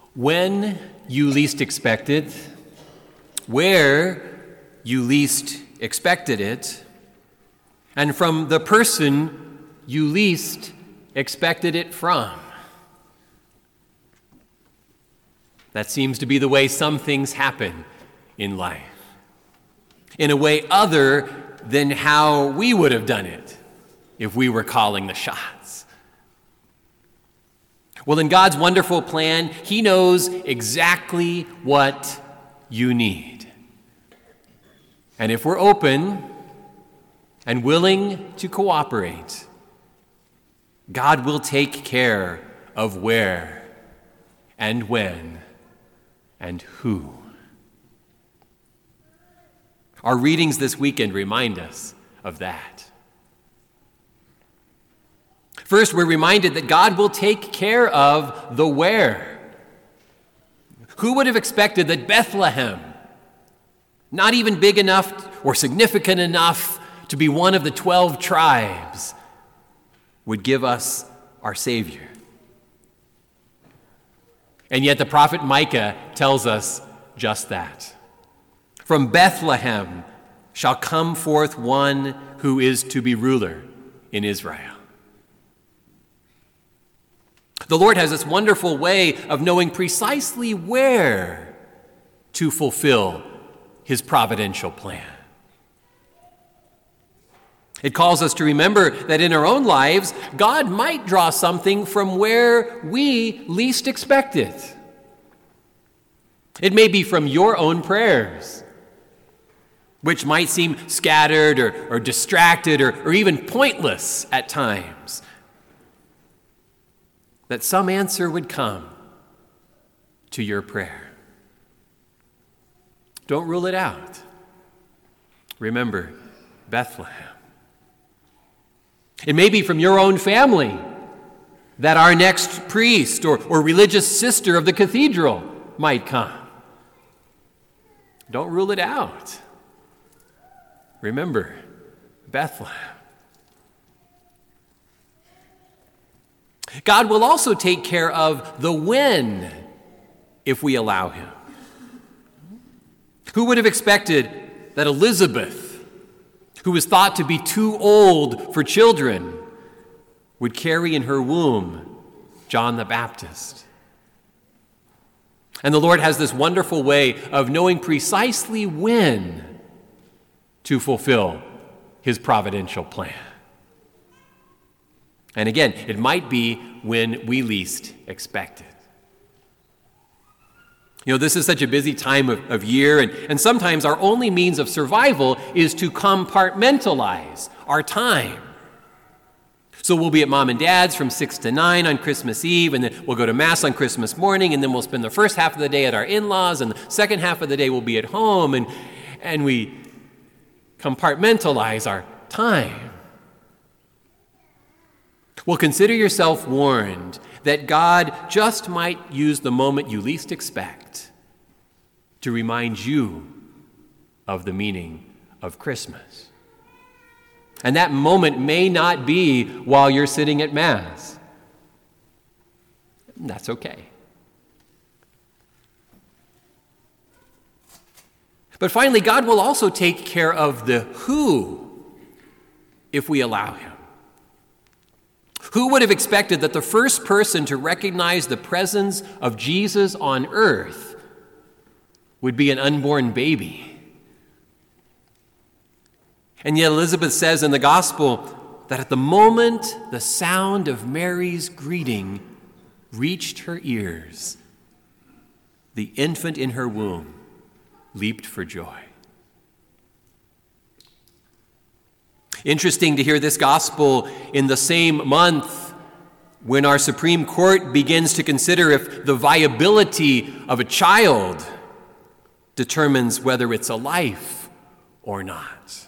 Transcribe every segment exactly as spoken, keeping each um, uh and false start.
When you least expect it, where you least expected it, and from the person you least expected it from. That seems to be the way some things happen in life, in a way other than how we would have done it if we were calling the shots. Well, in God's wonderful plan, He knows exactly what you need. And if we're open and willing to cooperate, God will take care of where and when and who. Our readings this weekend remind us of that. First, we're reminded that God will take care of the where. Who would have expected that Bethlehem, not even big enough or significant enough to be one of the twelve tribes, would give us our Savior? And yet the prophet Micah tells us just that. From Bethlehem shall come forth one who is to be ruler in Israel. The Lord has this wonderful way of knowing precisely where to fulfill His providential plan. It calls us to remember that in our own lives, God might draw something from where we least expect it. It may be from your own prayers, which might seem scattered or, or distracted or, or even pointless at times, that some answer would come to your prayer. Don't rule it out. Remember Bethlehem. It may be from your own family that our next priest or, or religious sister of the cathedral might come. Don't rule it out. Remember Bethlehem. God will also take care of the when if we allow Him. Who would have expected that Elizabeth, who was thought to be too old for children, would carry in her womb John the Baptist? And the Lord has this wonderful way of knowing precisely when to fulfill His providential plan. And again, it might be when we least expect it. You know, this is such a busy time of, of year, and, and sometimes our only means of survival is to compartmentalize our time. So we'll be at mom and dad's from six to nine on Christmas Eve, and then we'll go to Mass on Christmas morning, and then we'll spend the first half of the day at our in-laws, and the second half of the day we'll be at home, and, and we compartmentalize our time. Well, consider yourself warned that God just might use the moment you least expect to remind you of the meaning of Christmas. And that moment may not be while you're sitting at Mass. That's okay. But finally, God will also take care of the who if we allow Him. Who would have expected that the first person to recognize the presence of Jesus on earth would be an unborn baby? And yet Elizabeth says in the gospel that at the moment the sound of Mary's greeting reached her ears, the infant in her womb leaped for joy. Interesting to hear this gospel in the same month when our Supreme Court begins to consider if the viability of a child determines whether it's a life or not.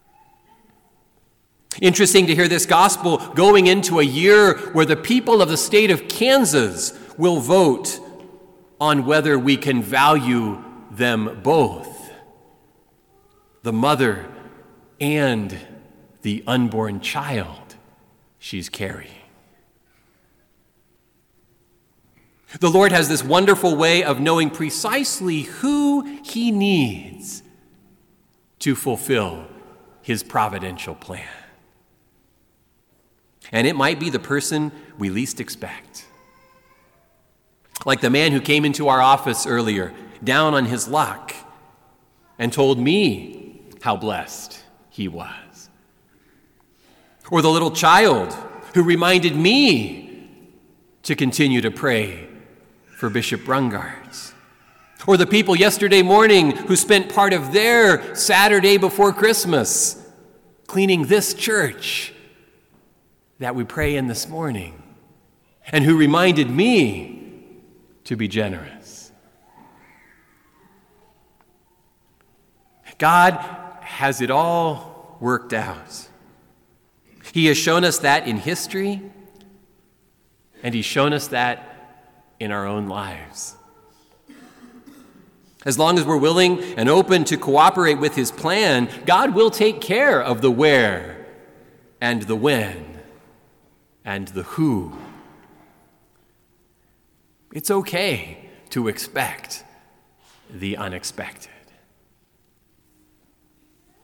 Interesting to hear this gospel going into a year where the people of the state of Kansas will vote on whether we can value them both, the mother and the unborn child she's carrying. The Lord has this wonderful way of knowing precisely who he needs to fulfill his providential plan. And it might be the person we least expect. Like the man who came into our office earlier, down on his luck, and told me how blessed he was. Or the little child who reminded me to continue to pray for Bishop Brungards. Or the people yesterday morning who spent part of their Saturday before Christmas cleaning this church that we pray in this morning, and who reminded me to be generous. God has it all worked out. He has shown us that in history, and he's shown us that in our own lives. As long as we're willing and open to cooperate with his plan, God will take care of the where and the when and the who. It's okay to expect the unexpected.